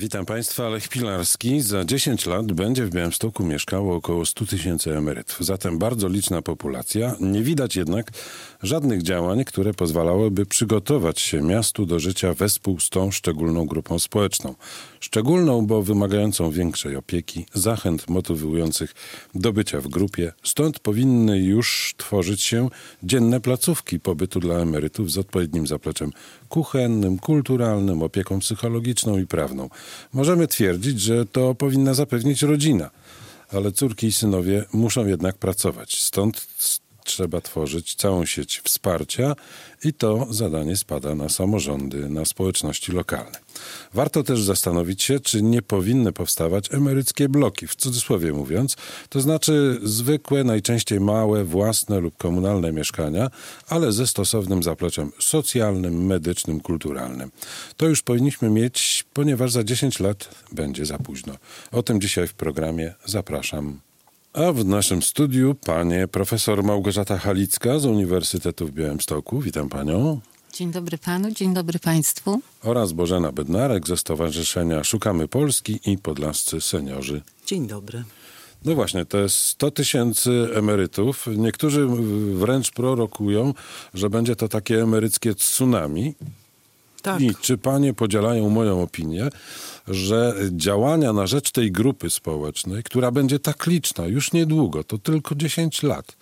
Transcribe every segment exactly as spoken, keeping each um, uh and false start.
Witam Państwa, Lech Pilarski. Za dziesięć lat będzie w Białymstoku mieszkało około stu tysięcy emerytów. Zatem bardzo liczna populacja. Nie widać jednak żadnych działań, które pozwalałyby przygotować się miastu do życia wespół z tą szczególną grupą społeczną. Szczególną, bo wymagającą większej opieki, zachęt motywujących do bycia w grupie. Stąd powinny już tworzyć się dzienne placówki pobytu dla emerytów z odpowiednim zapleczem kuchennym, kulturalnym, opieką psychologiczną i prawną. Możemy twierdzić, że to powinna zapewnić rodzina, ale córki i synowie muszą jednak pracować. Stąd trzeba tworzyć całą sieć wsparcia i to zadanie spada na samorządy, na społeczności lokalne. Warto też zastanowić się, czy nie powinny powstawać emeryckie bloki, w cudzysłowie mówiąc, to znaczy zwykłe, najczęściej małe, własne lub komunalne mieszkania, ale ze stosownym zapleczem socjalnym, medycznym, kulturalnym. To już powinniśmy mieć, ponieważ za dziesięć lat będzie za późno. O tym dzisiaj w programie zapraszam. A w naszym studiu panie profesor Małgorzata Halicka z Uniwersytetu w Białymstoku. Witam panią. Dzień dobry panu, dzień dobry państwu. Oraz Bożena Bednarek ze Stowarzyszenia Szukamy Polski i Podlascy Seniorzy. Dzień dobry. No właśnie, to jest sto tysięcy emerytów. Niektórzy wręcz prorokują, że będzie to takie emeryckie tsunami. Tak. I czy panie podzielają moją opinię, że działania na rzecz tej grupy społecznej, która będzie tak liczna już niedługo, to tylko dziesięć lat,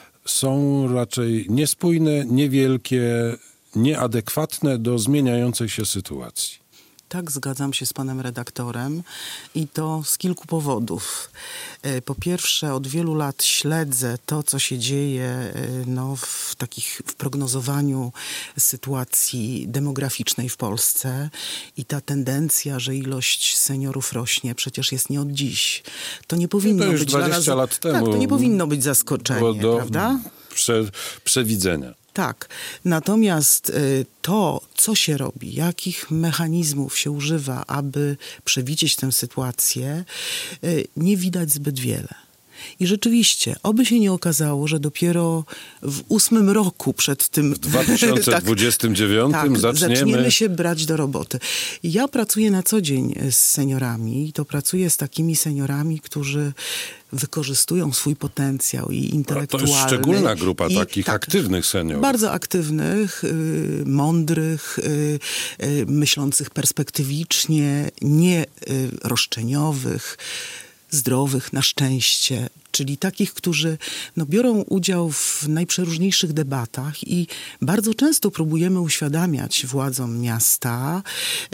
są raczej niespójne, niewielkie, nieadekwatne do zmieniającej się sytuacji? Tak, zgadzam się z panem redaktorem i to z kilku powodów. Po pierwsze, od wielu lat śledzę to, co się dzieje no, w takich w prognozowaniu sytuacji demograficznej w Polsce i ta tendencja, że ilość seniorów rośnie, przecież jest nie od dziś. To nie powinno to już być dwadzieścia dla nas, lat temu. Tak, to nie powinno być zaskoczenie, do prawda? Prze, przewidzenia. Tak, natomiast y, to, co się robi, jakich mechanizmów się używa, aby przewidzieć tę sytuację, y, nie widać zbyt wiele. I rzeczywiście, oby się nie okazało, że dopiero w ósmym roku przed tym... W dwa tysiące dwudziestym dziewiątym tak, zaczniemy... zaczniemy się brać do roboty. Ja pracuję na co dzień z seniorami i to pracuję z takimi seniorami, którzy wykorzystują swój potencjał i intelektualny. To jest szczególna grupa i, takich tak, aktywnych seniorów. Bardzo aktywnych, y, mądrych, y, y, myślących perspektywicznie, nie y, roszczeniowych, zdrowych na szczęście, czyli takich, którzy no, biorą udział w najprzeróżniejszych debatach i bardzo często próbujemy uświadamiać władzom miasta,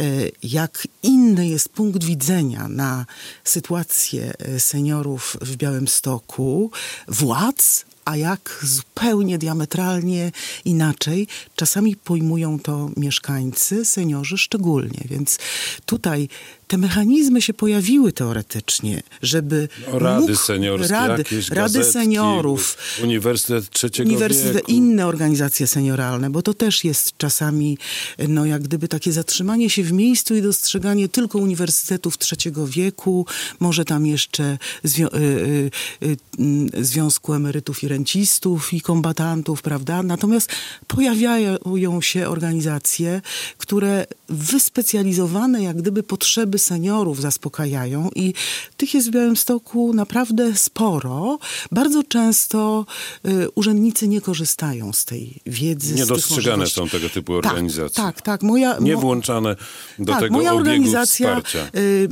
jak inny jest punkt widzenia na sytuację seniorów w Białymstoku, władz, a jak zupełnie diametralnie inaczej czasami pojmują to mieszkańcy, seniorzy szczególnie. Więc tutaj te mechanizmy się pojawiły teoretycznie, żeby no, rady mógł, seniorskie, rady, jakieś rady gazetki, seniorów, Uniwersytet Trzeciego uniwersytet, Wieku. inne organizacje senioralne, bo to też jest czasami no jak gdyby takie zatrzymanie się w miejscu i dostrzeganie tylko uniwersytetów trzeciego wieku, może tam jeszcze zwią- y, y, y, Związku Emerytów i Rencistów i Kombatantów, prawda? Natomiast pojawiają się organizacje, które wyspecjalizowane jak gdyby potrzeby seniorów zaspokajają i tych jest w Białymstoku naprawdę sporo. Bardzo często y, urzędnicy nie korzystają z tej wiedzy. Niedostrzegane są tego typu organizacje. Tak, tak. tak. Moja, nie mo- włączane do tak, tego moja obiegu organizacja wsparcia. Y,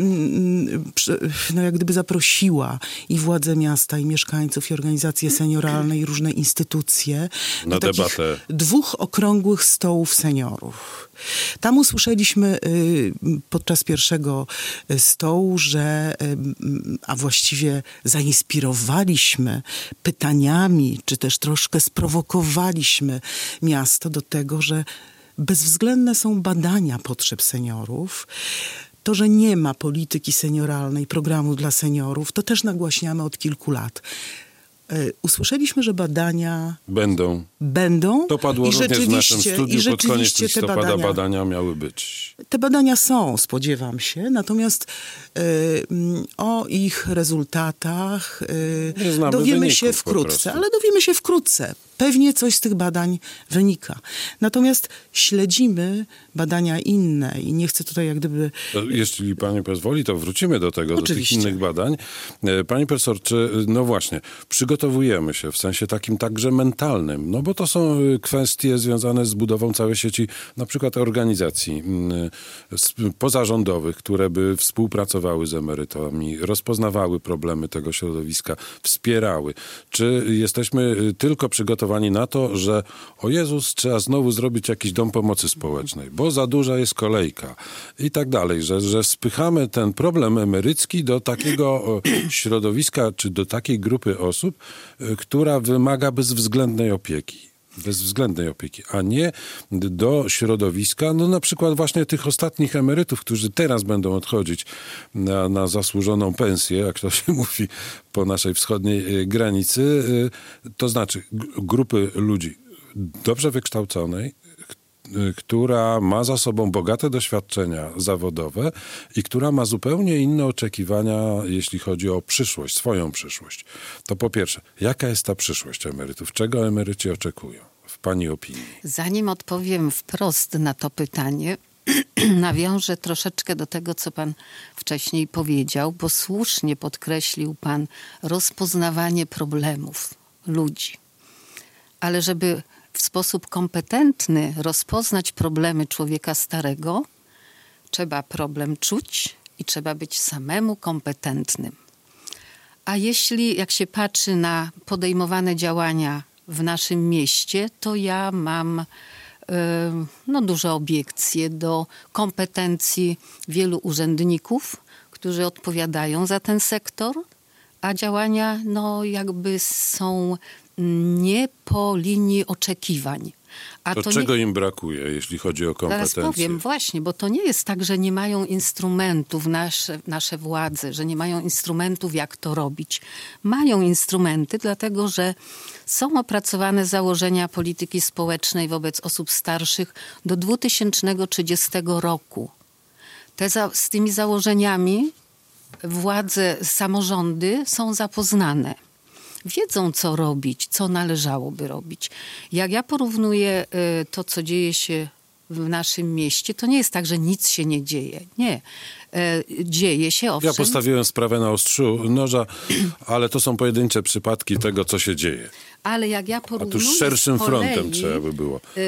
y, no jak gdyby zaprosiła i władze miasta, i mieszkańców, i organizacje senioralne, i różne instytucje Na do takich debatę. dwóch okrągłych stołów seniorów. Tam usłyszeliśmy y, podczas pierwszego stołu, że, y, a właściwie zainspirowaliśmy pytaniami, czy też troszkę sprowokowaliśmy miasto do tego, że bezwzględne są badania potrzeb seniorów. To, że nie ma polityki senioralnej, programu dla seniorów, to też nagłaśniamy od kilku lat. Usłyszeliśmy, że badania Będą. Będą. To padło I również w naszym i studiu. Pod koniec te listopada badania, badania miały być. Te badania są, spodziewam się, natomiast y, o ich rezultatach y, Nie znamy dowiemy wyników się po wkrótce, prostu. ale dowiemy się wkrótce. pewnie coś z tych badań wynika. Natomiast śledzimy badania inne i nie chcę tutaj jak gdyby... Jeśli pani pozwoli, to wrócimy do tego, Oczywiście. do tych innych badań. Pani profesor, czy, no właśnie, przygotowujemy się w sensie takim także mentalnym, no bo to są kwestie związane z budową całej sieci, na przykład organizacji pozarządowych, które by współpracowały z emerytami, rozpoznawały problemy tego środowiska, wspierały. Czy jesteśmy tylko przygotowani na to, że o Jezus, trzeba znowu zrobić jakiś dom pomocy społecznej, bo za duża jest kolejka i tak dalej, że, że spychamy ten problem emerycki do takiego środowiska, czy do takiej grupy osób, która wymaga bezwzględnej opieki. bezwzględnej opieki, a nie do środowiska, no na przykład właśnie tych ostatnich emerytów, którzy teraz będą odchodzić na, na zasłużoną pensję, jak to się mówi po naszej wschodniej granicy, to znaczy grupy ludzi dobrze wykształconej, która ma za sobą bogate doświadczenia zawodowe i która ma zupełnie inne oczekiwania, jeśli chodzi o przyszłość, swoją przyszłość. To po pierwsze, jaka jest ta przyszłość emerytów? Czego emeryci oczekują, w pani opinii? Zanim odpowiem wprost na to pytanie, nawiążę troszeczkę do tego, co pan wcześniej powiedział, bo słusznie podkreślił pan rozpoznawanie problemów ludzi. Ale żeby w sposób kompetentny rozpoznać problemy człowieka starego, trzeba problem czuć i trzeba być samemu kompetentnym. A jeśli, jak się patrzy na podejmowane działania w naszym mieście, to ja mam yy, no, duże obiekcje do kompetencji wielu urzędników, którzy odpowiadają za ten sektor, a działania no, jakby są nie po linii oczekiwań. A to, to czego nie... im brakuje, jeśli chodzi o kompetencje? Zaraz powiem, właśnie, bo to nie jest tak, że nie mają instrumentów nasze, nasze władze, że nie mają instrumentów, jak to robić. Mają instrumenty, dlatego że są opracowane założenia polityki społecznej wobec osób starszych do dwa tysiące trzydziestego roku. Te za, z tymi założeniami władze, samorządy są zapoznane. Wiedzą, co robić, co należałoby robić. Jak ja porównuję y, to, co dzieje się w naszym mieście, to nie jest tak, że nic się nie dzieje. Nie. Y, dzieje się, owszem. Ja postawiłem sprawę na ostrzu noża, ale to są pojedyncze przypadki tego, co się dzieje. Ale jak ja A porównuję tu szerszym z kolei, frontem trzeba by było. Y,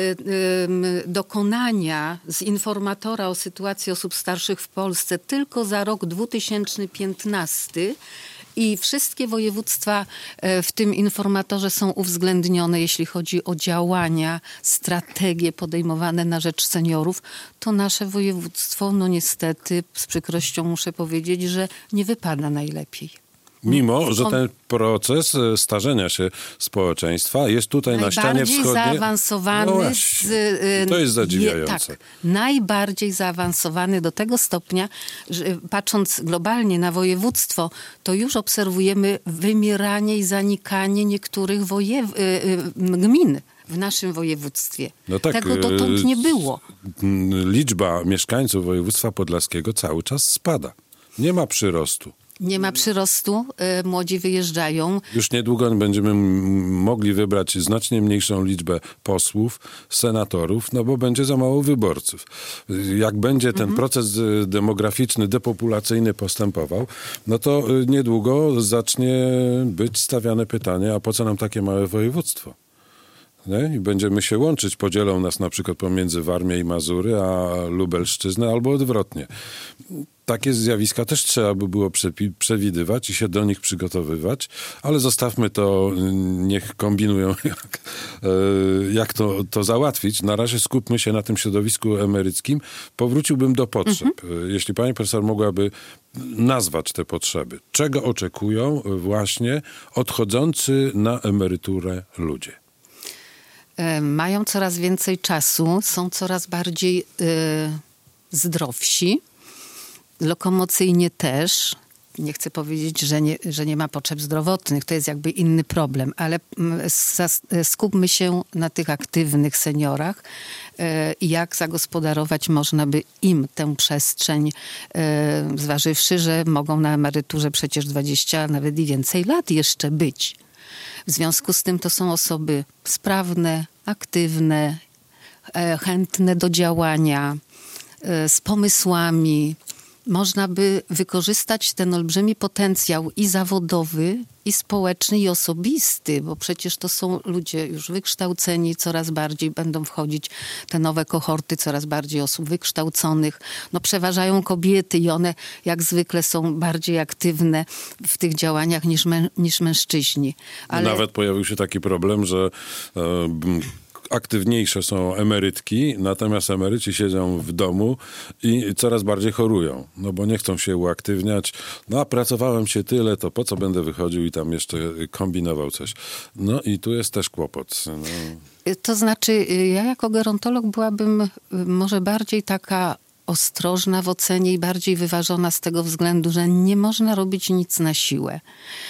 y, dokonania z informatora o sytuacji osób starszych w Polsce tylko za rok dwa tysiące piętnasty, i wszystkie województwa w tym informatorze są uwzględnione, jeśli chodzi o działania, strategie podejmowane na rzecz seniorów, to nasze województwo, no niestety, z przykrością muszę powiedzieć, że nie wypada najlepiej. Mimo, że ten proces starzenia się społeczeństwa jest tutaj na ścianie wschodniej. Najbardziej zaawansowany. No z, y, to jest zadziwiające. Je, tak, najbardziej zaawansowany do tego stopnia, że patrząc globalnie na województwo, to już obserwujemy wymieranie i zanikanie niektórych wojew- y, y, gmin w naszym województwie. No tak, tego dotąd nie było. Liczba mieszkańców województwa podlaskiego cały czas spada. Nie ma przyrostu. Nie ma przyrostu, y, młodzi wyjeżdżają. Już niedługo będziemy m- mogli wybrać znacznie mniejszą liczbę posłów, senatorów, no bo będzie za mało wyborców. Jak będzie ten mhm. proces demograficzny, depopulacyjny postępował, no to y, niedługo zacznie być stawiane pytanie, a po co nam takie małe województwo? Nie? I będziemy się łączyć, podzielą nas na przykład pomiędzy Warmię i Mazury, a Lubelszczyznę, albo odwrotnie. Takie zjawiska też trzeba by było przepi- przewidywać i się do nich przygotowywać, ale zostawmy to, niech kombinują, jak, jak to, to załatwić. Na razie skupmy się na tym środowisku emeryckim. Powróciłbym do potrzeb. Mhm. Jeśli pani profesor mogłaby nazwać te potrzeby. Czego oczekują właśnie odchodzący na emeryturę ludzie? Mają coraz więcej czasu, są coraz bardziej y, zdrowsi. Lokomocyjnie też. Nie chcę powiedzieć, że nie, że nie ma potrzeb zdrowotnych. To jest jakby inny problem. Ale skupmy się na tych aktywnych seniorach i jak zagospodarować można by im tę przestrzeń, zważywszy, że mogą na emeryturze przecież dwadzieścia, nawet i więcej lat jeszcze być. W związku z tym to są osoby sprawne, aktywne, e, chętne do działania, e, z pomysłami. Można by wykorzystać ten olbrzymi potencjał i zawodowy, i społeczny, i osobisty, bo przecież to są ludzie już wykształceni, coraz bardziej będą wchodzić te nowe kohorty, coraz bardziej osób wykształconych. No przeważają kobiety i one jak zwykle są bardziej aktywne w tych działaniach niż, mę- niż mężczyźni. Ale... Nawet pojawił się taki problem, że e, aktywniejsze są emerytki, natomiast emeryci siedzą w domu i coraz bardziej chorują, no bo nie chcą się uaktywniać. No a pracowałem się tyle, to po co będę wychodził i tam jeszcze kombinował coś. No i tu jest też kłopot. No. To znaczy, ja jako gerontolog byłabym może bardziej taka ostrożna w ocenie i bardziej wyważona z tego względu, że nie można robić nic na siłę.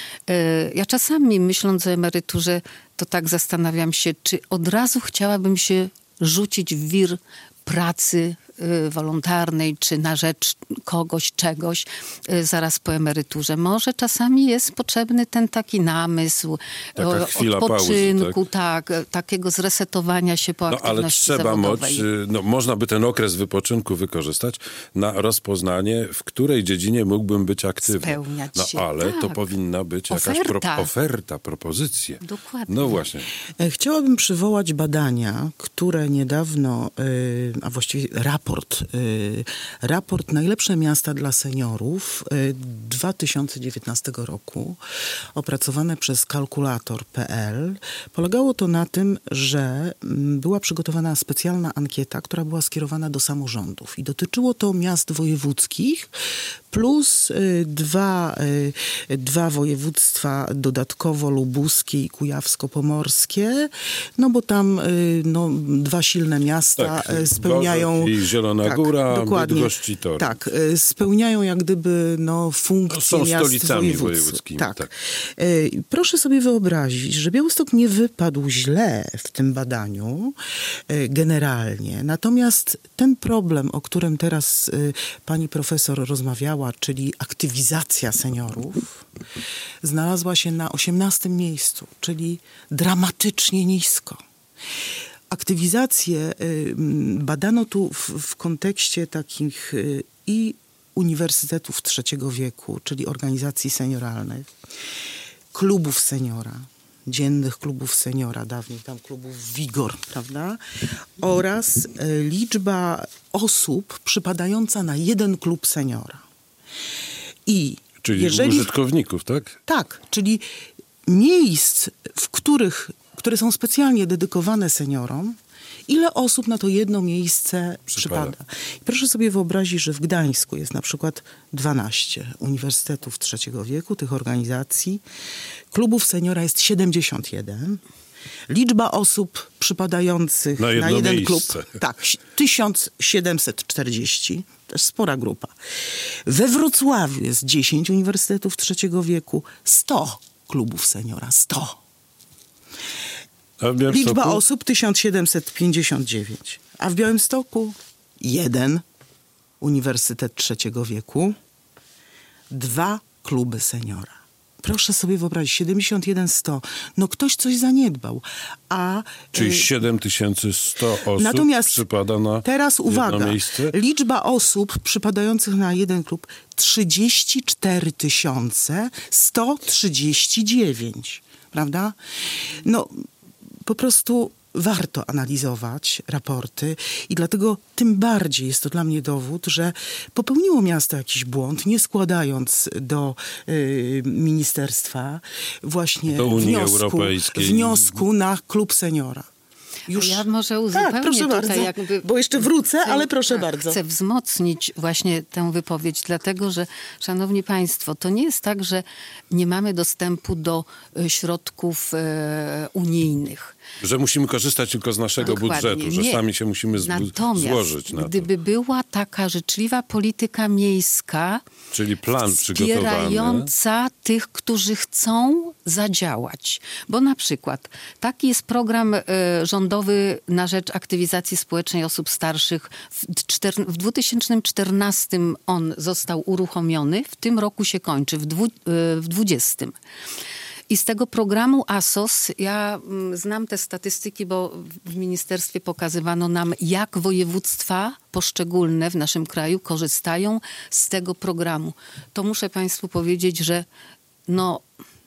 Ja czasami, myśląc o emeryturze, to tak zastanawiam się, czy od razu chciałabym się rzucić w wir pracy y, wolontarnej, czy na rzecz kogoś, czegoś y, zaraz po emeryturze. Może czasami jest potrzebny ten taki namysł, Taka o, chwila odpoczynku, pauzy, tak? tak, takiego zresetowania się po No aktywności ale trzeba zawodowej. moc, no można by ten okres wypoczynku wykorzystać na rozpoznanie, w której dziedzinie mógłbym być aktywny. Spełniać no się, ale to tak. powinna być jakaś Oferta. pro, oferta, propozycja. Dokładnie. No właśnie. Chciałabym przywołać badania, które niedawno, a właściwie raport, raport Najlepsze miasta dla seniorów dwa tysiące dziewiętnastego roku, opracowane przez kalkulator kropka pe el. Polegało to na tym, że była przygotowana specjalna ankieta, która była skierowana do samorządów i dotyczyło to miast wojewódzkich plus dwa, dwa województwa dodatkowo, lubuskie i kujawsko-pomorskie, no bo tam no, dwa silne miasta Tak, spełniają... Gorzów i Zielona tak, Góra, dokładnie, Bydgoszcz i Toruń. Tak, spełniają jak gdyby no, funkcje Są miast stolicami wojewódzkich. wojewódzkimi, Tak. tak. Proszę sobie wyobrazić, że Białystok nie wypadł źle w tym badaniu generalnie. Natomiast ten problem, o którym teraz pani profesor rozmawiała, czyli aktywizacja seniorów, znalazła się na osiemnastym miejscu, czyli dramatycznie nisko. Aktywizację badano tu w, w kontekście takich i uniwersytetów trzeciego wieku, czyli organizacji senioralnych, klubów seniora, dziennych klubów seniora, dawniej tam klubów Wigor, prawda? Oraz liczba osób przypadająca na jeden klub seniora. I Czyli jeżeli... użytkowników, tak? Tak, czyli miejsc, w których, które są specjalnie dedykowane seniorom, ile osób na to jedno miejsce przypada. przypada. I proszę sobie wyobrazić, że w Gdańsku jest na przykład dwanaście uniwersytetów trzeciego wieku, tych organizacji. Klubów seniora jest siedemdziesiąt jeden. Liczba osób przypadających na, na jeden miejsce. klub, tak, tysiąc siedemset czterdzieści. Też spora grupa. We Wrocławiu jest dziesięć uniwersytetów trzeciego wieku, sto klubów seniora, sto. A w Białymstoku? Liczba osób tysiąc siedemset pięćdziesiąt dziewięć. A w Białymstoku jeden uniwersytet trzeciego wieku, dwa kluby seniora. Proszę sobie wyobrazić, siedemdziesiąt jeden sto. No ktoś coś zaniedbał. A, Czyli y, siedem tysięcy sto osób natomiast przypada na teraz uwaga, jedno miejsce? Liczba osób przypadających na jeden klub trzydzieści cztery tysiące sto trzydzieści dziewięć. Prawda? No po prostu warto analizować raporty i dlatego tym bardziej jest to dla mnie dowód, że popełniło miasto jakiś błąd, nie składając do y, ministerstwa właśnie do Unii wniosku, Europejskiej. wniosku na klub seniora. Już... Ja może uzupełnię tak, proszę tutaj bardzo, jakby... bo jeszcze wrócę, chcę, ale proszę tak, bardzo. Chcę wzmocnić właśnie tę wypowiedź, dlatego że, szanowni państwo, to nie jest tak, że nie mamy dostępu do y, środków y, unijnych. Że musimy korzystać tylko z naszego Dokładnie. budżetu, że Nie. sami się musimy zbu- Natomiast złożyć na gdyby to. była taka życzliwa polityka miejska, Czyli plan przygotowany. wspierająca tych, którzy chcą zadziałać. Bo na przykład taki jest program y, rządowy na rzecz aktywizacji społecznej osób starszych. W, czter- w dwa tysiące czternastym on został uruchomiony, w tym roku się kończy, w, dwu- y, w dwudziestym. I z tego programu A S O S, ja mm, znam te statystyki, bo w ministerstwie pokazywano nam, jak województwa poszczególne w naszym kraju korzystają z tego programu. To muszę Państwu powiedzieć, że no,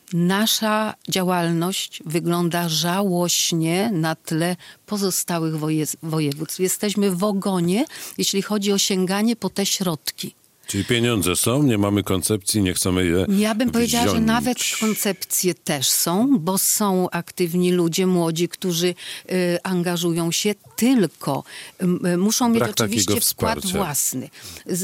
nasza działalność wygląda żałośnie na tle pozostałych woje- województw. Jesteśmy w ogonie, jeśli chodzi o sięganie po te środki. Czyli pieniądze są, nie mamy koncepcji, nie chcemy je Ja bym powiedziała, wziąć. że nawet koncepcje też są, bo są aktywni ludzie, młodzi, którzy y, angażują się, tylko y, muszą mieć Brak oczywiście takiego wkład wsparcia. własny. Z,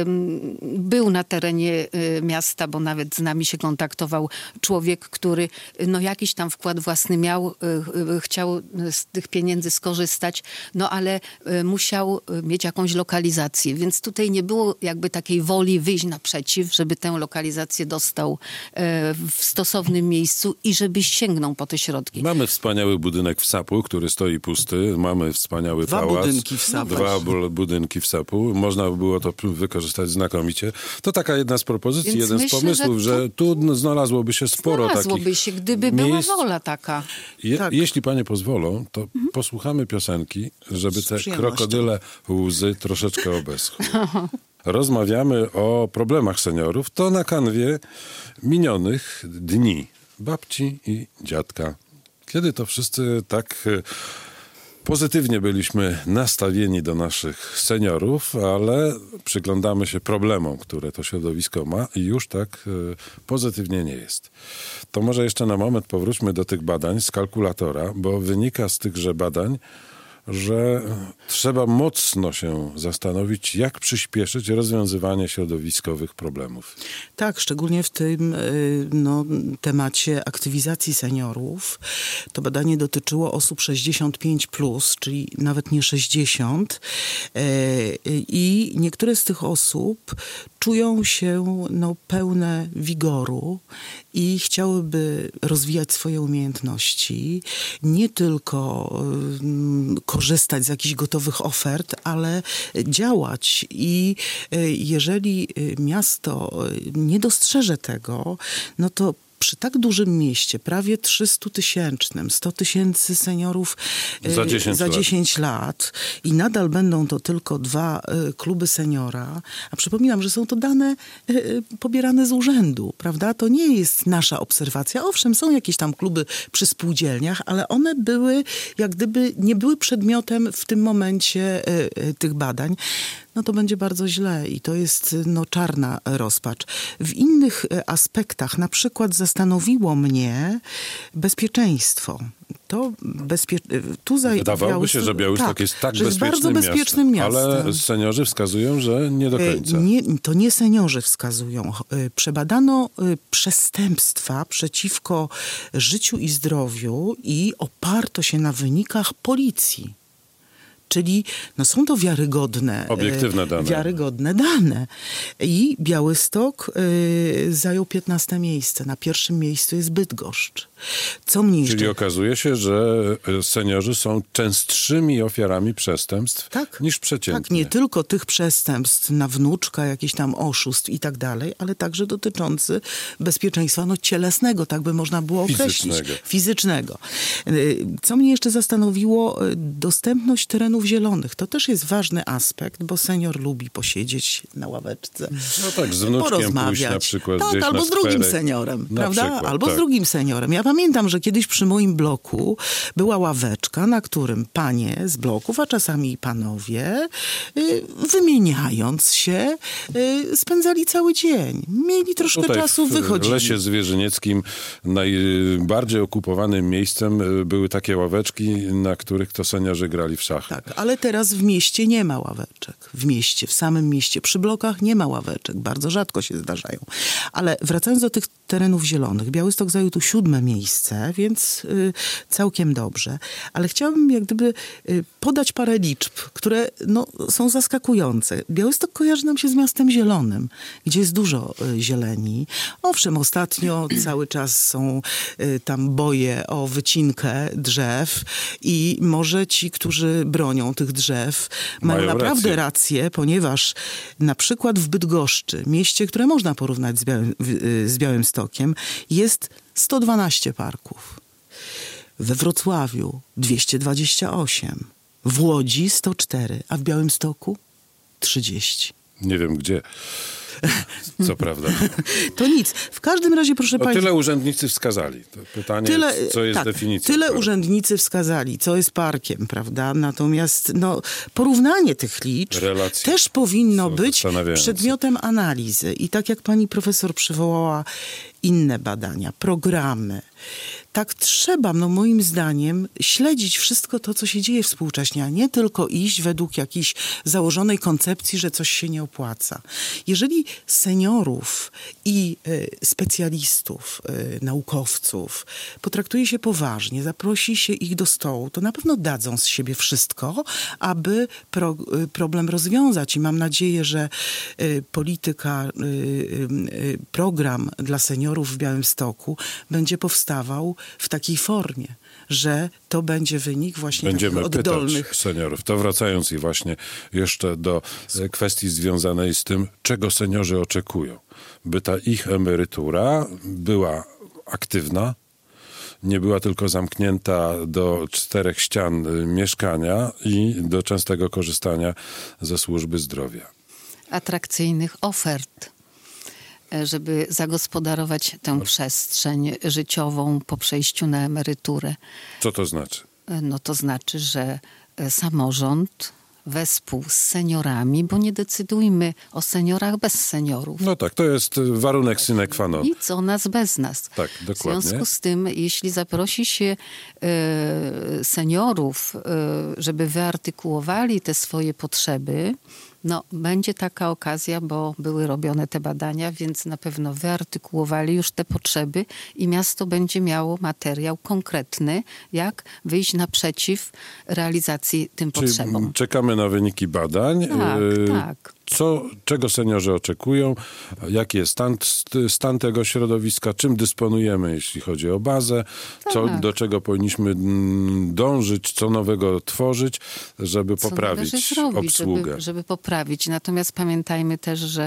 y, był na terenie y, miasta, bo nawet z nami się kontaktował człowiek, który y, no, jakiś tam wkład własny miał, y, y, chciał z tych pieniędzy skorzystać, no ale y, musiał y, mieć jakąś lokalizację, więc tutaj nie było jakby takiej woli wyjść naprzeciw, żeby tę lokalizację dostał e, w stosownym miejscu i żeby sięgnął po te środki. Mamy wspaniały budynek w Sapu, który stoi pusty. Mamy wspaniały Dwa pałac. budynki w Sapu. Dwa bu- budynki w Sapu. Można by było to p- wykorzystać znakomicie. To taka jedna z propozycji, Więc jeden myślę, z pomysłów, że że tu n- znalazłoby się sporo Znalazłoby takich się, gdyby była miejsc. wola taka. Je, Tak. Jeśli panie pozwolą, to posłuchamy piosenki, żeby Z te przyjemnością. krokodyle łzy troszeczkę obeschły. Rozmawiamy o problemach seniorów, to na kanwie minionych dni babci i dziadka. Kiedy to wszyscy tak e, pozytywnie byliśmy nastawieni do naszych seniorów, ale przyglądamy się problemom, które to środowisko ma i już tak e, pozytywnie nie jest. To może jeszcze na moment powróćmy do tych badań z kalkulatora, bo wynika z tychże badań, że trzeba mocno się zastanowić, jak przyspieszyć rozwiązywanie środowiskowych problemów. Tak, szczególnie w tym y, no, temacie aktywizacji seniorów. To badanie dotyczyło osób sześćdziesiąt pięć plus, czyli nawet nie sześćdziesiąt. Y, I niektóre z tych osób czują się no, pełne wigoru i chciałyby rozwijać swoje umiejętności, nie tylko y, korzystać z jakichś gotowych ofert, ale działać. I y, jeżeli miasto nie dostrzeże tego, no to przy tak dużym mieście, prawie trzystutysięcznym, sto tysięcy seniorów y, Za dziesięć za lat. dziesięć lat i nadal będą to tylko dwa y, kluby seniora, a przypominam, że są to dane y, y, pobierane z urzędu, prawda? To nie jest nasza obserwacja. Owszem, są jakieś tam kluby przy spółdzielniach, ale one były, jak gdyby nie były przedmiotem w tym momencie y, y, tych badań. No to będzie bardzo źle i to jest no, czarna rozpacz. W innych e, aspektach, na przykład zastanowiło mnie bezpieczeństwo. To bezpie... tu za... Wydawałoby się, że Białystok tak, jest tak że jest bezpiecznym, bardzo bezpiecznym miastem. ale seniorzy wskazują, że nie do E, końca. Nie, to nie seniorzy wskazują. E, Przebadano e, przestępstwa przeciwko życiu i zdrowiu i oparto się na wynikach policji. Czyli no, są to wiarygodne, Obiektywne dane. wiarygodne dane. I Białystok y, zajął piętnaste miejsce. Na pierwszym miejscu jest Bydgoszcz. Co mnie Czyli jeszcze... okazuje się, że seniorzy są częstszymi ofiarami przestępstw Tak, niż przeciętnie. tak, nie tylko tych przestępstw na wnuczka, jakichś tam oszustw i tak dalej, ale także dotyczący bezpieczeństwa no, cielesnego, tak by można było określić. Fizycznego. Fizycznego. Y, Co mnie jeszcze zastanowiło, y, dostępność terenów zielonych. To też jest ważny aspekt, bo senior lubi posiedzieć na ławeczce. No tak, z wnuczkiem porozmawiać. pójść na przykład Tak, gdzieś albo na z drugim skwerek. seniorem, Na prawda? przykład, albo tak. z drugim seniorem. Ja pamiętam, że kiedyś przy moim bloku była ławeczka, na którym panie z bloków, a czasami i panowie, y, wymieniając się, y, spędzali cały dzień. Mieli troszkę Tutaj czasu, w wychodzili. Lesie Zwierzynieckim najbardziej okupowanym miejscem y, były takie ławeczki, na których to seniorzy grali w szachy. Tak, ale teraz w mieście nie ma ławeczek. W mieście, w samym mieście, przy blokach nie ma ławeczek. Bardzo rzadko się zdarzają. Ale wracając do tych terenów zielonych, Białystok zajął tu siódme miejsce, więc y, całkiem dobrze. Ale chciałabym jak gdyby y, podać parę liczb, które no, są zaskakujące. Białystok kojarzy nam się z miastem zielonym, gdzie jest dużo y, zieleni. Owszem, ostatnio cały czas są y, tam boje o wycinkę drzew i może ci, którzy bronią bronią tych drzew, mają, Mają naprawdę rację. rację, ponieważ na przykład w Bydgoszczy, mieście, które można porównać z, Białym, z Białymstokiem, jest sto dwanaście parków. We Wrocławiu dwieście dwadzieścia osiem. W Łodzi sto cztery, a w Białymstoku trzydzieści. Nie wiem gdzie. Co prawda. To nic. W każdym razie, proszę O państwa... tyle urzędnicy wskazali. To pytanie, Tyle, co jest tak, definicją. Tyle parku. urzędnicy wskazali, co jest parkiem, prawda? Natomiast no, porównanie tych liczb Relacje też powinno są być zastanawiające. przedmiotem analizy. I tak jak pani profesor przywołała inne badania, programy, tak trzeba, no moim zdaniem, śledzić wszystko to, co się dzieje współcześnie, a nie tylko iść według jakiejś założonej koncepcji, że coś się nie opłaca. Jeżeli seniorów i y, specjalistów, y, naukowców potraktuje się poważnie, zaprosi się ich do stołu, to na pewno dadzą z siebie wszystko, aby pro, y, problem rozwiązać. I mam nadzieję, że y, polityka, y, y, program dla seniorów w Białymstoku będzie powstawał w takiej formie, że to będzie wynik właśnie Będziemy takich oddolnych... pytać seniorów. To wracając i właśnie jeszcze do e, kwestii związanej z tym, czego seniorzy oczekują. By ta ich emerytura była aktywna, nie była tylko zamknięta do czterech ścian y, mieszkania i do częstego korzystania ze służby zdrowia. Atrakcyjnych ofert, żeby zagospodarować tę przestrzeń życiową po przejściu na emeryturę. Co to znaczy? No to znaczy, że samorząd wespół z seniorami, bo nie decydujmy o seniorach bez seniorów. No tak, to jest warunek sine qua non. Nic o nas bez nas. Tak, dokładnie. W związku z tym, jeśli zaprosi się e, seniorów, e, żeby wyartykułowali te swoje potrzeby, no będzie taka okazja, bo były robione te badania, więc na pewno wyartykułowali już te potrzeby i miasto będzie miało materiał konkretny, jak wyjść naprzeciw realizacji tym Czyli potrzebom. czekamy na wyniki badań. Tak, Y, tak. Co, czego seniorzy oczekują, jaki jest stan, stan tego środowiska, czym dysponujemy, jeśli chodzi o bazę, co, Tak. do czego powinniśmy mm, dążyć, co nowego tworzyć, żeby Co poprawić należy zrobić, obsługę. Żeby, żeby poprawić. Natomiast pamiętajmy też, że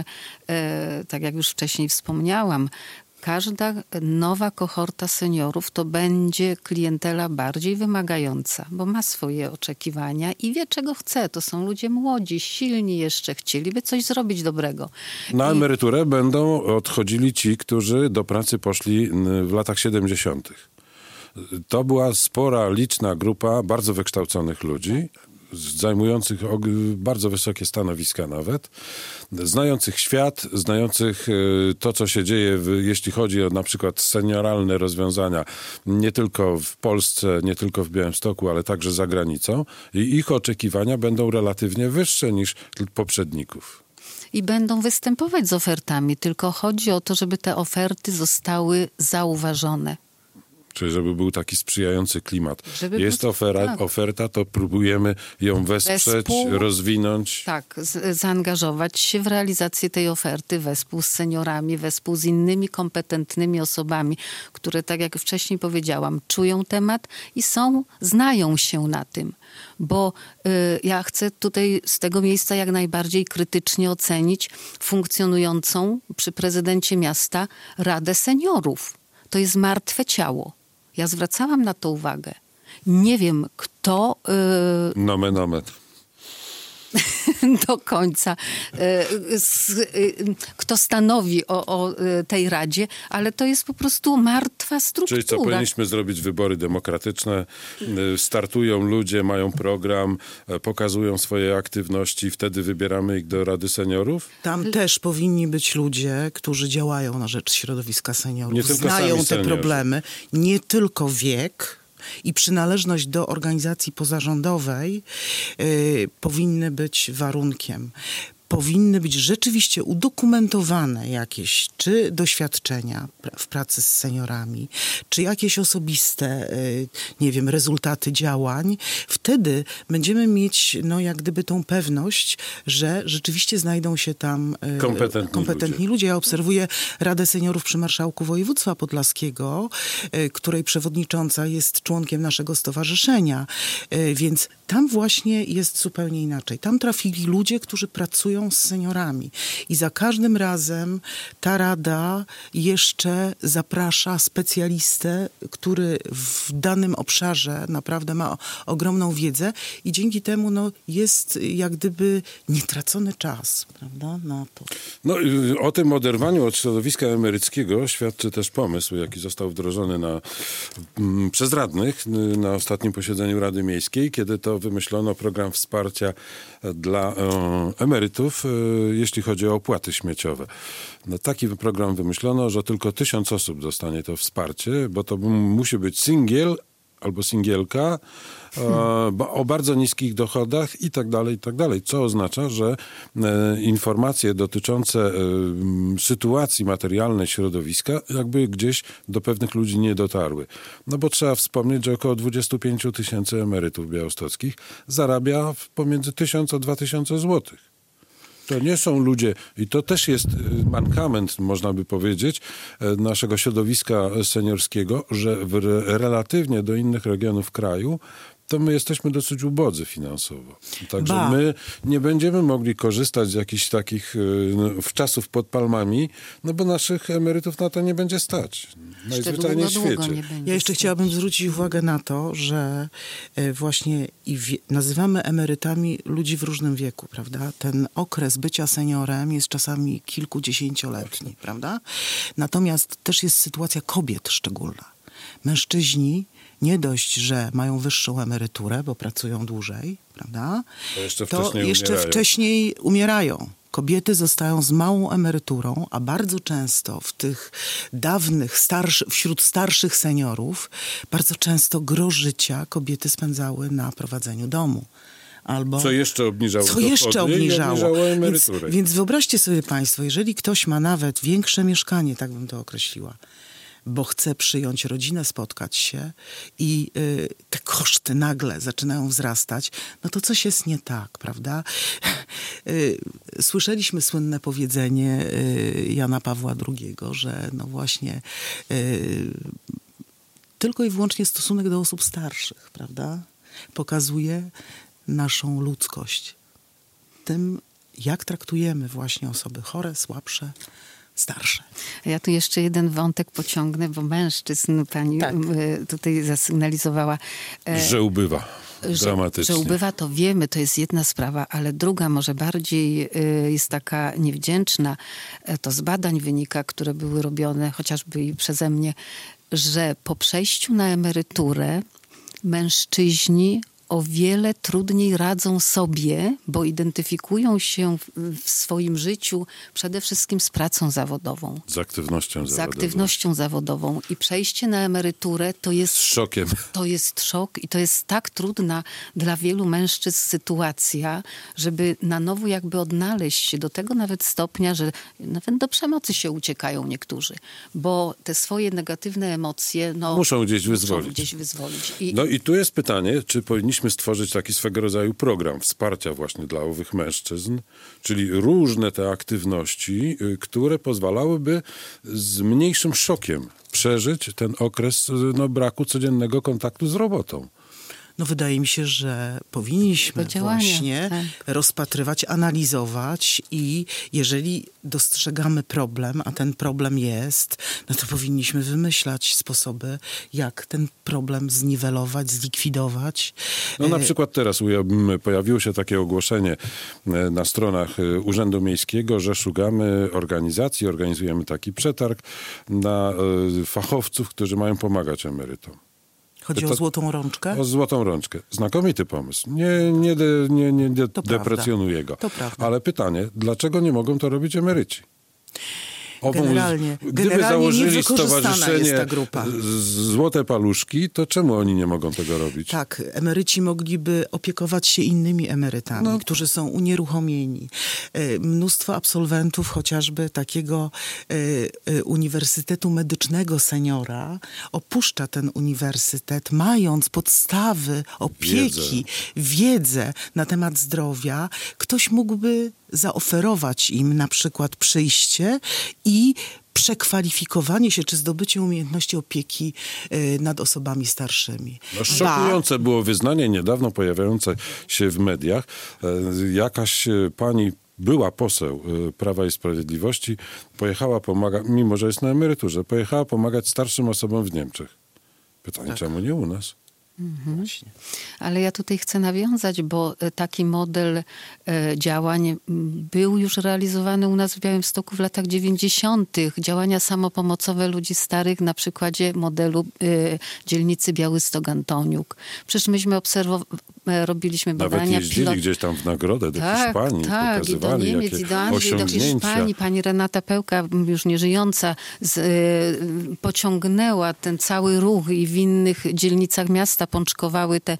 e, tak jak już wcześniej wspomniałam, każda nowa kohorta seniorów to będzie klientela bardziej wymagająca, bo ma swoje oczekiwania i wie, czego chce. To są ludzie młodzi, silni jeszcze, chcieliby coś zrobić dobrego. Na I- emeryturę będą odchodzili ci, którzy do pracy poszli w latach siedemdziesiątych. To była spora, liczna grupa bardzo wykształconych ludzi, zajmujących og- bardzo wysokie stanowiska nawet, znających świat, znających y, to, co się dzieje, w, jeśli chodzi o na przykład senioralne rozwiązania, nie tylko w Polsce, nie tylko w Białymstoku, ale także za granicą. I ich oczekiwania będą relatywnie wyższe niż poprzedników. I będą występować z ofertami, tylko chodzi o to, żeby te oferty zostały zauważone. Czyli żeby był taki sprzyjający klimat. Żeby Jest był- ofera, tak. oferta, to próbujemy ją wesprzeć, Wespół- rozwinąć. Tak, z, zaangażować się w realizację tej oferty wespół z seniorami, wespół z innymi kompetentnymi osobami, które, tak jak wcześniej powiedziałam, czują temat i są, znają się na tym. Bo y, ja chcę tutaj z tego miejsca jak najbardziej krytycznie ocenić funkcjonującą przy prezydencie miasta Radę Seniorów. To jest martwe ciało. Ja zwracałam na to uwagę. Nie wiem, kto y, Nomen omen. do końca, e, s- e, kto stanowi o, o e, tej Radzie, ale to jest po prostu martwa struktura. Czyli co, powinniśmy zrobić wybory demokratyczne, y, startują ludzie, mają program, e, pokazują swoje aktywności, wtedy wybieramy ich do Rady Seniorów? Tam też powinni być ludzie, którzy działają na rzecz środowiska seniorów. Nie tylko Znają sami te seniorzy. problemy. Nie tylko wiek i przynależność do organizacji pozarządowej y, powinny być warunkiem. powinny być rzeczywiście udokumentowane jakieś, czy doświadczenia pra- w pracy z seniorami, czy jakieś osobiste, y, nie wiem, rezultaty działań, wtedy będziemy mieć, no jak gdyby tą pewność, że rzeczywiście znajdą się tam y, Kompetentni kompetentni ludzie. ludzie. Ja obserwuję Radę Seniorów przy Marszałku Województwa Podlaskiego, y, której przewodnicząca jest członkiem naszego stowarzyszenia, y, więc tam właśnie jest zupełnie inaczej. Tam trafili ludzie, którzy pracują z seniorami. I za każdym razem ta rada jeszcze zaprasza specjalistę, który w danym obszarze naprawdę ma ogromną wiedzę i dzięki temu no, jest jak gdyby nietracony czas, prawda, na to. No, o tym oderwaniu od środowiska emeryckiego świadczy też pomysł, jaki został wdrożony na, m, przez radnych na ostatnim posiedzeniu Rady Miejskiej, kiedy to wymyślono program wsparcia dla e, emerytów, e, jeśli chodzi o opłaty śmieciowe. No, taki program wymyślono, że tylko tysiąc osób dostanie to wsparcie, bo to musi być singiel albo singielka hmm. e, o bardzo niskich dochodach i tak dalej, i tak dalej. Co oznacza, że e, informacje dotyczące e, sytuacji materialnej środowiska jakby gdzieś do pewnych ludzi nie dotarły. No bo trzeba wspomnieć, że około dwadzieścia pięć tysięcy emerytów białostockich zarabia pomiędzy tysiąc a dwa tysiące złotych. To nie są ludzie, i to też jest mankament, można by powiedzieć, naszego środowiska seniorskiego, że w re, relatywnie do innych regionów kraju to my jesteśmy dosyć ubodzy finansowo. Także ba. my nie będziemy mogli korzystać z jakichś takich no, wczasów pod palmami, no bo naszych emerytów na to nie będzie stać. Najzwyczajniej w świecie. Ja jeszcze chciałabym zwrócić uwagę na to, że właśnie i wie, nazywamy emerytami ludzi w różnym wieku, prawda? Ten okres bycia seniorem jest czasami kilkudziesięcioletni, prawda? Natomiast też jest sytuacja kobiet szczególna. Mężczyźni nie dość, że mają wyższą emeryturę, bo pracują dłużej, prawda? To jeszcze to wcześniej jeszcze umierają. wcześniej umierają. Kobiety zostają z małą emeryturą, a bardzo często w tych dawnych, starszy, wśród starszych seniorów, bardzo często gro życia kobiety spędzały na prowadzeniu domu. Albo co jeszcze obniżało co jeszcze obniżało. obniżało emeryturę. Więc, więc wyobraźcie sobie państwo, jeżeli ktoś ma nawet większe mieszkanie, tak bym to określiła, bo chce przyjąć rodzinę, spotkać się i y, te koszty nagle zaczynają wzrastać, no to coś jest nie tak, prawda? Y, słyszeliśmy słynne powiedzenie y, Jana Pawła drugiego, że no właśnie y, tylko i wyłącznie stosunek do osób starszych, prawda? Pokazuje naszą ludzkość. Tym, jak traktujemy właśnie osoby chore, słabsze, starsze. Ja tu jeszcze jeden wątek pociągnę, bo mężczyzn pani tak. tutaj zasygnalizowała. Że ubywa. Dramatycznie. Że, że ubywa, to wiemy, to jest jedna sprawa, ale druga może bardziej jest taka niewdzięczna. To z badań wynika, które były robione chociażby i przeze mnie, że po przejściu na emeryturę mężczyźni o wiele trudniej radzą sobie, bo identyfikują się w, w swoim życiu przede wszystkim z pracą zawodową. Z aktywnością zawodową. Z aktywnością zawodową. I przejście na emeryturę to jest... Z szokiem. To jest szok i to jest tak trudna dla wielu mężczyzn sytuacja, żeby na nowo jakby odnaleźć się do tego nawet stopnia, że nawet do przemocy się uciekają niektórzy, bo te swoje negatywne emocje no, muszą gdzieś wyzwolić. Muszą gdzieś wyzwolić. I... No i tu jest pytanie, czy powinniśmy stworzyć taki swego rodzaju program wsparcia właśnie dla owych mężczyzn, czyli różne te aktywności, które pozwalałyby z mniejszym szokiem przeżyć ten okres no, braku codziennego kontaktu z robotą. No wydaje mi się, że powinniśmy właśnie tak. rozpatrywać, analizować i jeżeli dostrzegamy problem, a ten problem jest, no to powinniśmy wymyślać sposoby, jak ten problem zniwelować, zlikwidować. No na przykład teraz pojawiło się takie ogłoszenie na stronach Urzędu Miejskiego, że szukamy organizacji, organizujemy taki przetarg na fachowców, którzy mają pomagać emerytom. Chodzi to, o złotą rączkę? O złotą rączkę. Znakomity pomysł. Nie, nie, de, nie, nie de, deprecjonuję go. To prawda. Ale pytanie, dlaczego nie mogą to robić emeryci? ową, Generalnie, gdyby generalnie założyli niewykorzystana jest stowarzyszenie ta grupa. z- Złote Paluszki, to czemu oni nie mogą tego robić? Tak, emeryci mogliby opiekować się innymi emerytami, No. którzy są unieruchomieni. E, Mnóstwo absolwentów chociażby takiego e, e, Uniwersytetu Medycznego Seniora opuszcza ten uniwersytet, mając podstawy opieki, wiedzę na temat zdrowia. Ktoś mógłby zaoferować im na przykład przyjście i przekwalifikowanie się, czy zdobycie umiejętności opieki e, nad osobami starszymi. No, szokujące było wyznanie niedawno pojawiające się w mediach. E, Jakaś e, pani, była poseł e, Prawa i Sprawiedliwości, pojechała pomagać, mimo że jest na emeryturze, pojechała pomagać starszym osobom w Niemczech. Pytanie, Tak. czemu nie u nas? Właśnie. Ale ja tutaj chcę nawiązać, bo e, taki model e, działań m, był już realizowany u nas w Białymstoku w latach dziewięćdziesiątych. Działania samopomocowe ludzi starych na przykładzie modelu e, dzielnicy Białystok-Antoniuk. Przecież myśmy obserwowali, robiliśmy Nawet badania jeździli pilot... gdzieś tam w nagrodę do Tak, Hiszpanii, tak, i do pokazywali Niemiec, jakie i do Anglii, i do osiągnięcia. Hiszpanii. Pani Renata Pełka, już nie żyjąca, z, y, pociągnęła ten cały ruch i w innych dzielnicach miasta pączkowały te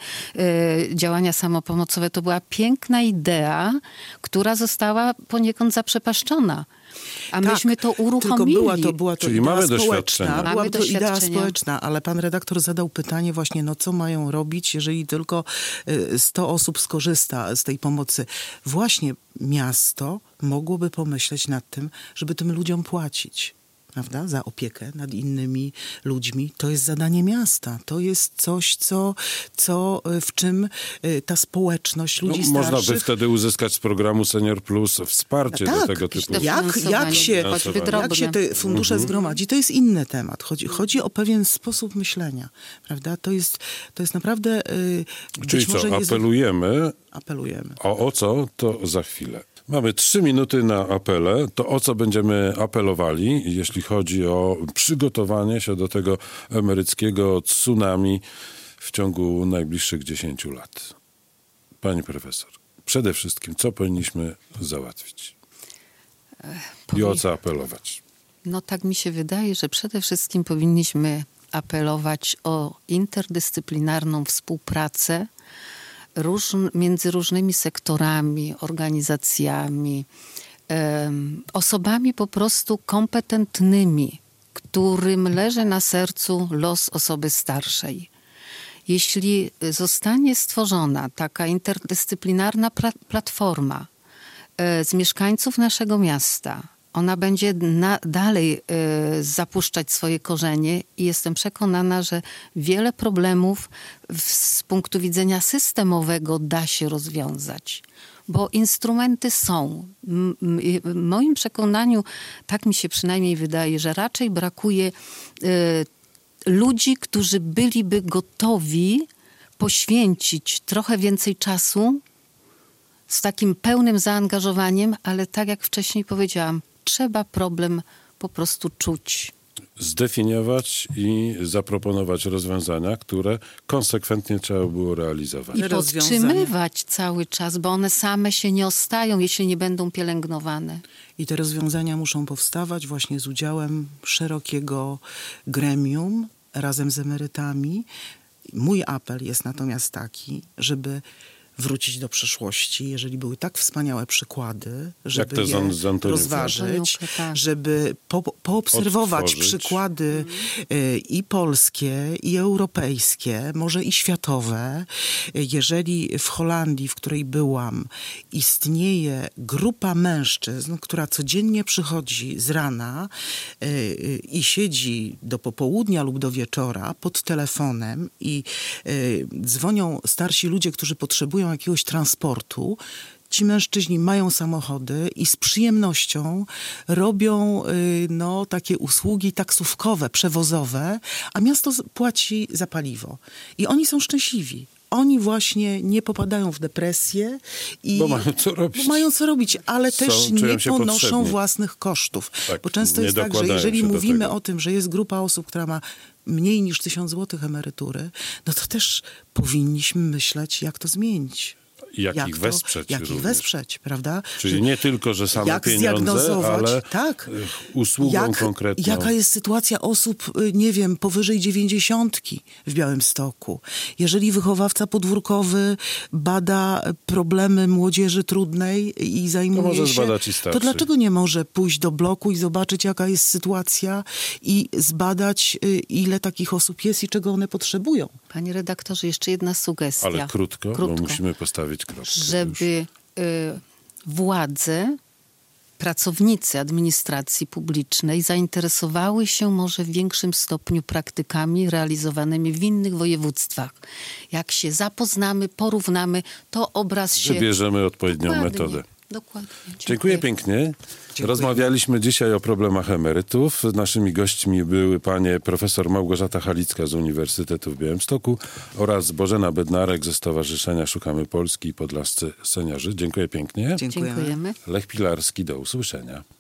y, działania samopomocowe. To była piękna idea, która została poniekąd zaprzepaszczona. A Tak, myśmy to uruchomili. Tylko była to, była to Czyli idea mamy społeczna. doświadczenia. Była Mamy to idea doświadczenia. społeczna, ale pan redaktor zadał pytanie właśnie, no co mają robić, jeżeli tylko y, sto osób skorzysta z tej pomocy. Właśnie miasto mogłoby pomyśleć nad tym, żeby tym ludziom płacić. Prawda? Za opiekę nad innymi ludźmi. To jest zadanie miasta. To jest coś, co, co y, w czym y, ta społeczność No, ludzi można starszych... by wtedy uzyskać z programu Senior Plus wsparcie Tak, do tego typu. jakieś Jak, jak, Dofinansowanie, się, choćby jak drobne. się te fundusze zgromadzi, to jest inny temat. Chodzi, chodzi o pewien sposób myślenia. Prawda? To jest, to jest naprawdę... Yy, Czyli być może co, nie- apelujemy, Apelujemy. o, o co, to za chwilę. Mamy trzy minuty na apele. To o co będziemy apelowali, jeśli chodzi o przygotowanie się do tego emeryckiego tsunami w ciągu najbliższych dziesięciu lat? Pani profesor, przede wszystkim co powinniśmy załatwić i o co apelować? No tak mi się wydaje, że przede wszystkim powinniśmy apelować o interdyscyplinarną współpracę róż, między różnymi sektorami, organizacjami, em, osobami po prostu kompetentnymi, którym leży na sercu los osoby starszej. Jeśli zostanie stworzona taka interdyscyplinarna pra- platforma e, z mieszkańców naszego miasta, ona będzie na, dalej e, zapuszczać swoje korzenie i jestem przekonana, że wiele problemów w, z punktu widzenia systemowego da się rozwiązać. Bo instrumenty są. M- m- W moim przekonaniu, tak mi się przynajmniej wydaje, że raczej brakuje e, ludzi, którzy byliby gotowi poświęcić trochę więcej czasu z takim pełnym zaangażowaniem, ale tak jak wcześniej powiedziałam, trzeba problem po prostu czuć. Zdefiniować i zaproponować rozwiązania, które konsekwentnie trzeba było realizować. I Te rozwiązania. podtrzymywać cały czas, bo one same się nie ostają, jeśli nie będą pielęgnowane. I te rozwiązania muszą powstawać właśnie z udziałem szerokiego gremium razem z emerytami. Mój apel jest natomiast taki, żeby wrócić do przeszłości, jeżeli były tak wspaniałe przykłady, żeby te z An- je z Antoniuka. rozważyć, Antoniuka, tak. żeby po, poobserwować Odtworzyć. przykłady y, i polskie, i europejskie, może i światowe. Jeżeli w Holandii, w której byłam, istnieje grupa mężczyzn, która codziennie przychodzi z rana y, y, i siedzi do popołudnia lub do wieczora pod telefonem i y, dzwonią starsi ludzie, którzy potrzebują jakiegoś transportu, ci mężczyźni mają samochody i z przyjemnością robią y, no, takie usługi taksówkowe, przewozowe, a miasto z- płaci za paliwo. I oni są szczęśliwi. Oni właśnie nie popadają w depresję. I, Bo mają co robić. Bo mają co robić, ale Są- też czują nie się ponoszą potrzebni. własnych kosztów. Tak, Bo często nie jest tak, że dokładają jeżeli się do mówimy tego. o tym, że jest grupa osób, która ma mniej niż tysiąc złotych emerytury, no to też powinniśmy myśleć, jak to zmienić. Jak, jak ich to- wesprzeć Jak ich również. wesprzeć, prawda? Czyli Że- nie tylko, że same jak pieniądze, zdiagnozować, ale tak. usługą jak, konkretną. Jaka jest sytuacja osób, y, nie wiem, powyżej dziewięćdziesiątki w Białymstoku? Jeżeli wychowawca podwórkowy bada problemy młodzieży trudnej i zajmuje może się... zbadać i starszych. To dlaczego nie może pójść do bloku i zobaczyć, jaka jest sytuacja i zbadać, y, ile takich osób jest i czego one potrzebują? Panie redaktorze, jeszcze jedna sugestia. Ale krótko, Krótko. bo musimy postawić kropkę. już. Żeby y, władze, pracownicy administracji publicznej zainteresowały się może w większym stopniu praktykami realizowanymi w innych województwach. Jak się zapoznamy, porównamy, to obraz się... Wybierzemy odpowiednią Dokładnie, metodę. Dokładnie. Dziękuję pięknie. Rozmawialiśmy dzisiaj o problemach emerytów. Naszymi gośćmi były panie profesor Małgorzata Halicka z Uniwersytetu w Białymstoku oraz Bożena Bednarek ze Stowarzyszenia Szukamy Polski i Podlascy Seniorzy. Dziękuję pięknie. Dziękujemy. Dziękujemy. Lech Pilarski, do usłyszenia.